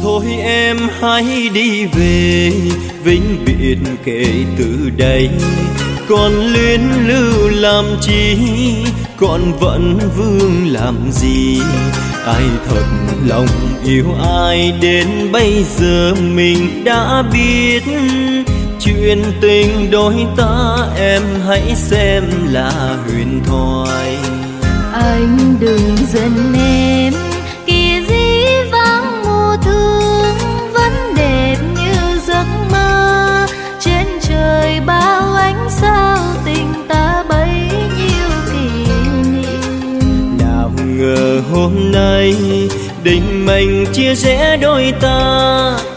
Thôi em hãy đi về vĩnh biệt kể từ đây. Còn luyến lưu làm chi, còn vẫn vương làm gì? Ai thật lòng yêu ai đến bây giờ mình đã biết. Chuyện tình đôi ta em hãy xem là huyền thoại. Anh đừng giận em, kỳ dĩ vắng mùa thương vẫn đẹp như giấc mơ. Trên trời bao ánh sao tình ta bấy nhiêu kỷ niệm. Nào ngờ hôm nay định mệnh chia rẽ đôi ta.